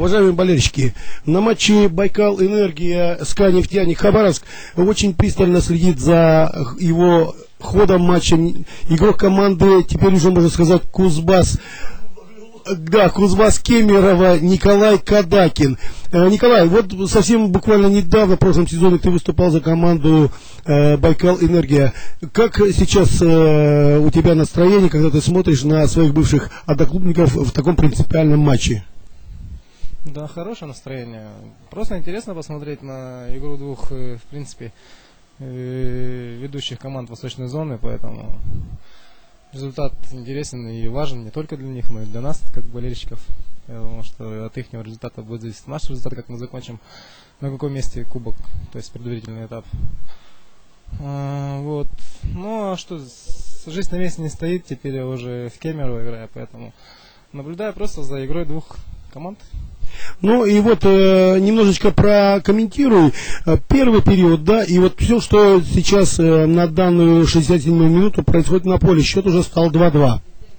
Уважаемые болельщики, на матче Байкал-Энергия СКА-Нефтяник Хабаровск очень пристально следит за его ходом матча игрок команды, теперь уже можно сказать, Кузбасс. Да, Кузбасс Кемерово Николай Кадакин. Николай, вот совсем буквально недавно, в прошлом сезоне, ты выступал за команду Байкал-Энергия. Как сейчас у тебя настроение, когда ты смотришь на своих бывших одноклубников в таком принципиальном матче? Да, хорошее настроение. Просто интересно посмотреть на игру двух, в принципе, ведущих команд Восточной зоны, поэтому результат интересен и важен не только для них, но и для нас, как болельщиков. Потому что от их результата будет зависеть наш результат, как мы закончим, на каком месте кубок, то есть предварительный этап. Вот. Ну а что, жизнь на месте не стоит, теперь я уже в Кемерово играю, поэтому наблюдаю просто за игрой двух команд. Ну и вот немножечко прокомментируй первый период, да, и вот все, что сейчас на данную 67-ю минуту происходит на поле, счет уже стал 2-2.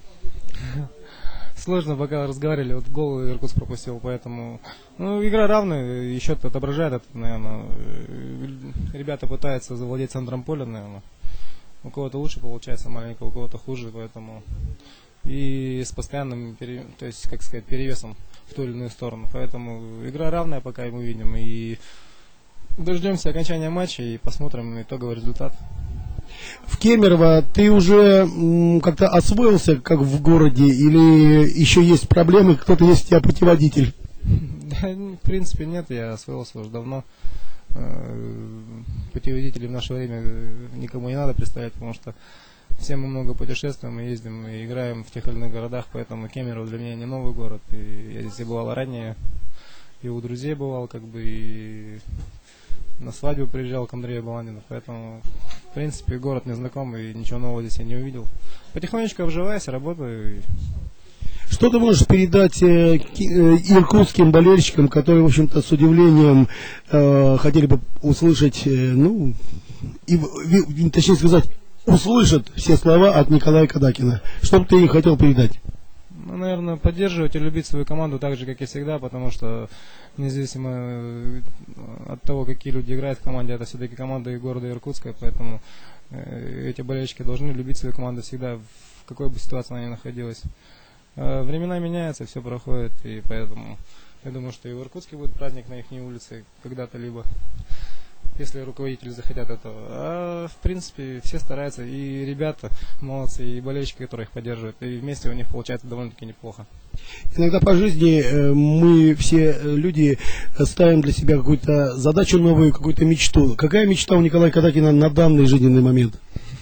Сложно, пока разговаривали, вот гол Иркутск пропустил, поэтому, ну, игра равная, и счет отображает это, наверное. Ребята пытаются завладеть центром поля, наверное. У кого-то лучше получается, маленько, у кого-то хуже, поэтому и с постоянным, то есть, как сказать, перевесом в ту или иную сторону. Поэтому игра равная, пока мы видим, и дождемся окончания матча и посмотрим итоговый результат. В Кемерово ты уже как-то освоился, как в городе, или еще есть проблемы, кто-то есть у тебя путеводитель? Да, в принципе, нет, я освоился уже давно. Путеводителей в наше время никому не надо представлять, потому что все мы много путешествуем, и ездим, и играем в тех или иных городах, поэтому Кемерово для меня не новый город. И я здесь бывал ранее, и у друзей бывал, как бы, и на свадьбу приезжал к Андрею Баландину, поэтому, в принципе, город незнакомый, и ничего нового здесь я не увидел. Потихонечку обживаюсь, работаю. Что ты можешь передать иркутским болельщикам, которые, в общем-то, с удивлением хотели бы услышать, ну, и, точнее сказать, услышат все слова от Николая Кадакина? Что бы ты им хотел передать? Ну, наверное, поддерживать и любить свою команду так же, как и всегда, потому что независимо от того, какие люди играют в команде, это все-таки команда города Иркутска, поэтому эти болельщики должны любить свою команду всегда, в какой бы ситуации она ни находилась. Времена меняются, все проходит, и поэтому я думаю, что и в Иркутске будет праздник на их улице когда-то либо, если руководители захотят этого. А в принципе все стараются, и ребята молодцы, и болельщики, которые их поддерживают, и вместе у них получается довольно-таки неплохо. Иногда по жизни мы все люди ставим для себя какую-то задачу новую, какую-то мечту. Какая мечта у Николая Кадакина на данный жизненный момент?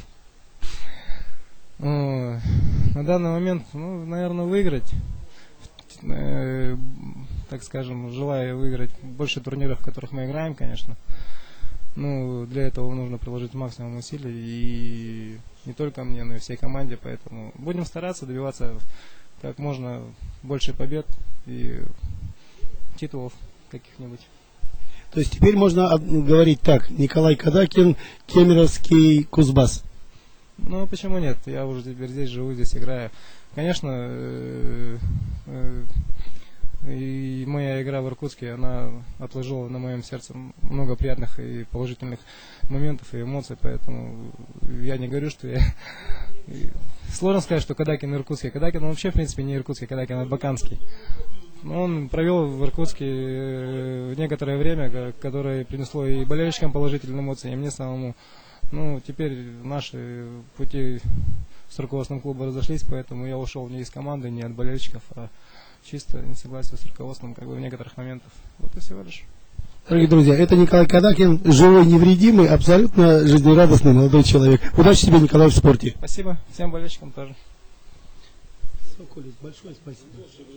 На данный момент, ну, наверное, выиграть. Так скажем, желаю выиграть больше турниров, в которых мы играем, конечно. Ну, для этого нужно приложить максимум усилий, и не только мне, но и всей команде, поэтому будем стараться добиваться как можно больше побед и титулов каких-нибудь. То есть теперь можно говорить так: Николай Кадакин, Кемеровский Кузбасс. Ну, почему нет? Я уже теперь здесь живу, здесь играю. Конечно, и моя игра в Иркутске, она отложила на моем сердце много приятных и положительных моментов и эмоций, поэтому я не говорю, что я... Сложно сказать, что Кадакин иркутский. Кадакин, он вообще, в принципе, не иркутский, Кадакин абаканский. Он провел в Иркутске некоторое время, которое принесло и болельщикам положительные эмоции, и мне самому. Ну, теперь наши пути с руководством клуба разошлись, поэтому я ушел не из команды, не от болельщиков, а чисто несогласие с руководством, как бы, в некоторых моментах. Вот и всего лишь. Дорогие друзья, это Николай Кадакин, живой, невредимый, абсолютно жизнерадостный молодой человек. Удачи тебе, Николай, в спорте. Спасибо. Всем болельщикам тоже. Большое спасибо.